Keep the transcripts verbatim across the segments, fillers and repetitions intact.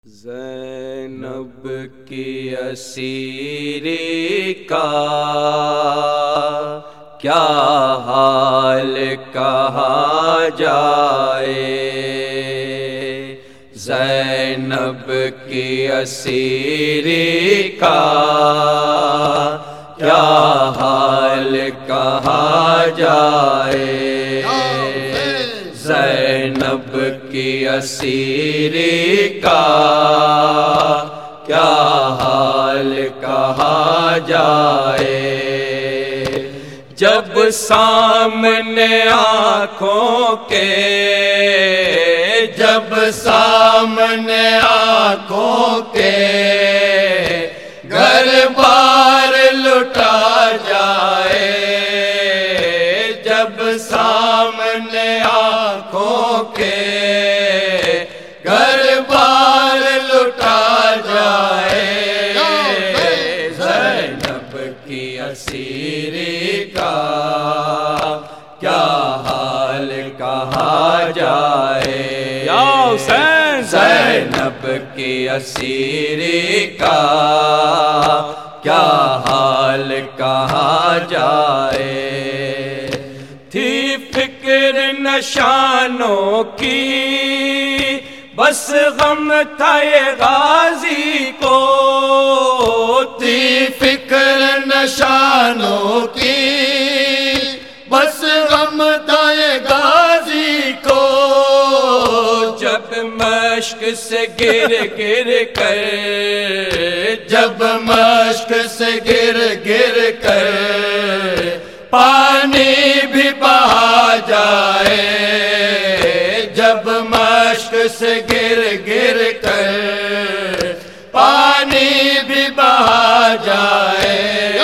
زینب کی اسیری کا کیا حال کہا جائے، زینب کی اسیری کا کیا حال کہا جائے، زینب کی اسیری کا کیا حال کہا جائے۔ جب سامنے آنکھوں کے جب سامنے آنکھوں کے گھر بار لٹا جائے، جب سامنے آنکھوں کے گھر بار لٹا جائے، زینب کی اسیری کا کیا حال کہا جائے، یا حسین زینب کی اسیری کا کیا حال کہا جائے۔ تھی فکر نشانوں کی بس غم تھا یہ غازی کو، تھی فکر نشانوں کی بس غم تھا یہ غازی کو، جب مشک سے گر گر کر جب مشک سے گر گر کر پانی بھی بہا جائے، جب مشک سے گر گر کر پانی بھی بہا جائے،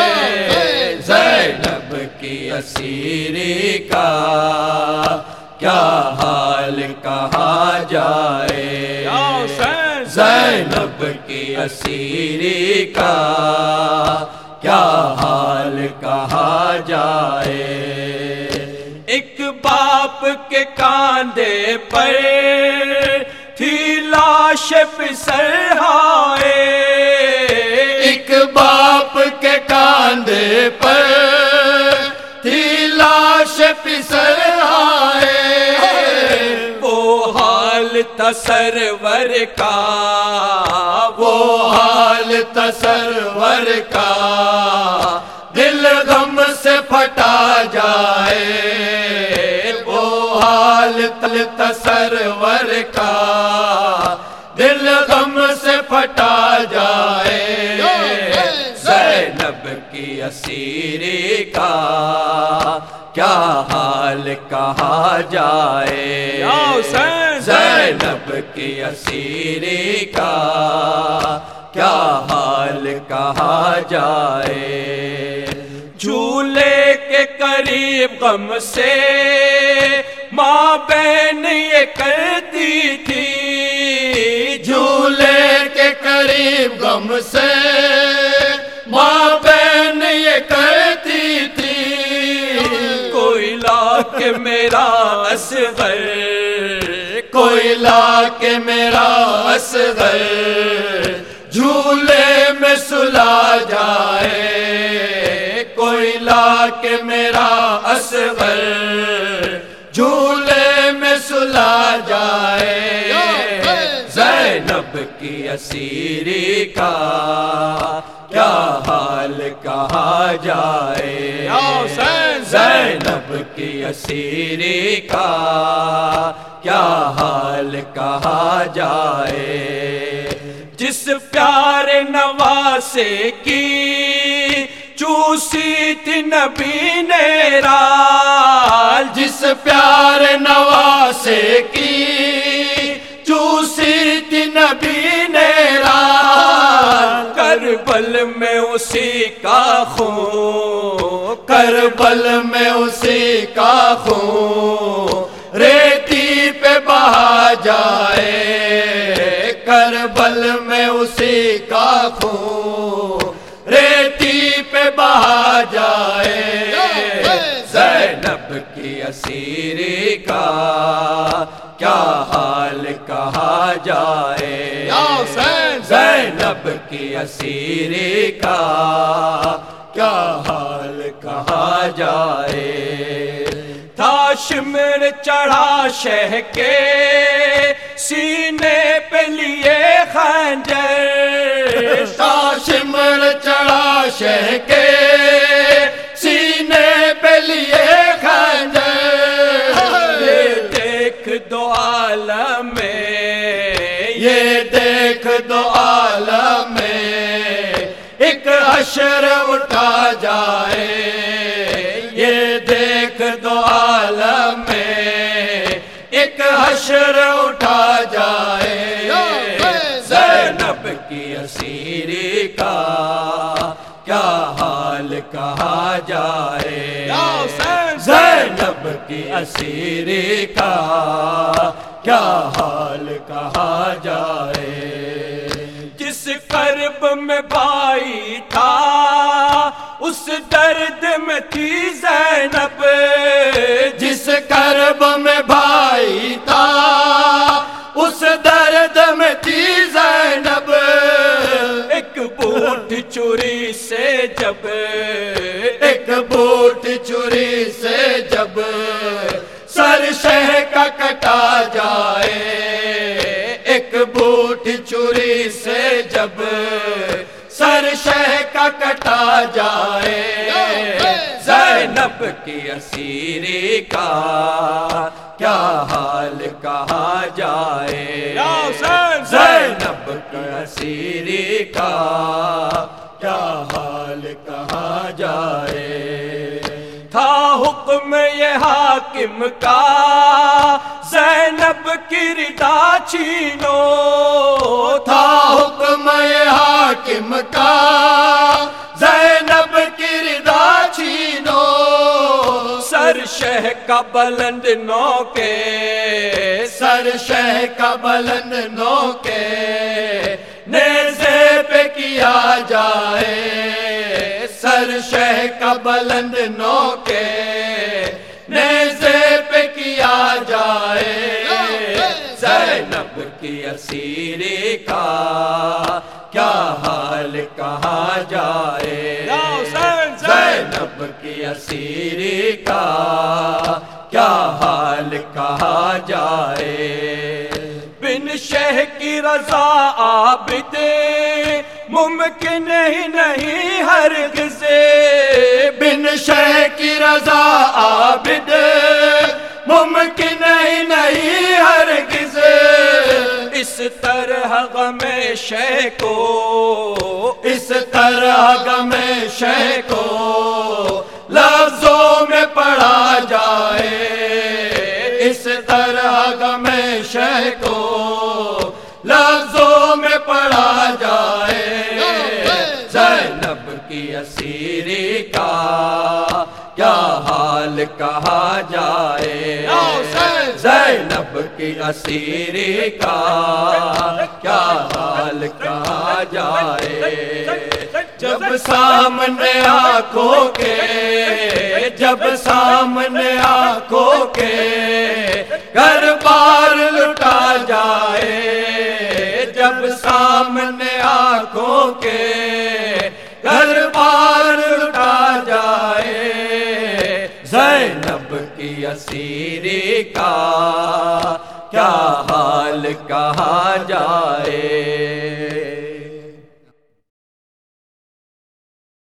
زینب کی اسیری کا کیا حال کہا جائے، زینب کی اسیری کا کیا حال کہا جائے۔ ایک باپ کے کاندھے پر تھی لاش پسرہائے، ایک باپ کے کاندھے پر تھی لاش پسرہائے، وہ حال تھا سرور کا وہ حال تھا سرور کا، دل غم سے پھٹا جائے، وہ حال تھا سرور کا، دل غم سے پھٹا جائے، زینب کی اسیری کا کیا حال کہا جائے، زینب کی اسیری کا کیا حال کہا جائے۔ جھولے کے قریب غم سے ماں بہن یہ کرتی تھی، جھولے کے قریب غم سے ماں بہن یہ کرتی تھی، کوئی لا کے میرا اصغر کوئی لا کے میرا اصغر جھولے میں سلا جائے، کوئی لا کے میرا اصغر جھولے میں سلا جائے، زینب کی اسیری کا کیا حال کہا جائے، زینب کی اسیری کا کیا حال کہا جائے۔ جس پیار نواسے کی چوسی تھی نبی نے رال، جس پیار نواسے کی چوسی تھی نبی نے رال، کربل میں اسی کا خون کربل میں اسی کا خون ریتی پہ بہا جائے، کربل میں اسی کا خون ریتی پہ بہا جائے، زینب کی اسیری کا کیا حال کہا جائے، زینب کی اسیری کا کیا حال کہا جائے، تھا شمر چڑھا شہ کے سینے پہ لیے خنجر، تھا شمر چڑھا شہ کے سینے پہ لیے خنجر، یہ دیکھ دو عالم میں، یہ دیکھ دو عالم میں ایک حشر اٹھا جائے، یہ دیکھ دو عالم میں ایک حشر اٹھا جائے، زینب کی اسیری کا کیا حال کہا جائے، زینب کی اسیری کا کیا حال کہا جائے، جس کرب میں بھائی تھا اس درد میں تھی زینب، جس کرب میں بھائی تھا اس درد میں تھی زینب، ایک بوٹ چوری سے جب، ایک بوٹ چوری سے جب سر شہ کا کٹا جائے، ایک بوٹ چوری سے جب سر شہ کا کٹا جائے، زینب کی اسیری کا کیا حال کہا جائے، زینب کی اسیری کا کیا حال کہا جائے، تھا حکم یہ حاکم کا زینب کی ردا چھینو، تھا حکم یہ حاکم کا زینب کی ردا چھینو، سر شہ کا بلند نو کے، سر شہ کا بلند نو کے نیزے پہ کیا جائے، سر شہ کا بلند نو کے نیزے پہ کیا جائے، زینب کی اسیری کا کیا حال کہا جائے، زینب کی اسیری کا کیا حال کہا جائے، بن شہ کی رضا عابد ممکن ہی نہیں ہرگز، بن شہ کی رضا عابد ممکن ہی نہیں ہرگز، اس طرح غم شہ کو، اس طرح غم شہ کو لفظوں میں پڑھا جائے، اس طرح غم شہ کو لفظوں میں پڑھا جائے، زینب کی اسیری کا کیا حال کہا جائے، زینب کی اسیری کا کیا حال کہا جائے، جب سامنے آنکھوں کے، جب سامنے آنکھوں کے گھر بار لٹا جائے، جب سامنے آنکھوں کے گھر بار لٹا جائے، زینب کی اسیری کا کیا حال کہا جائے۔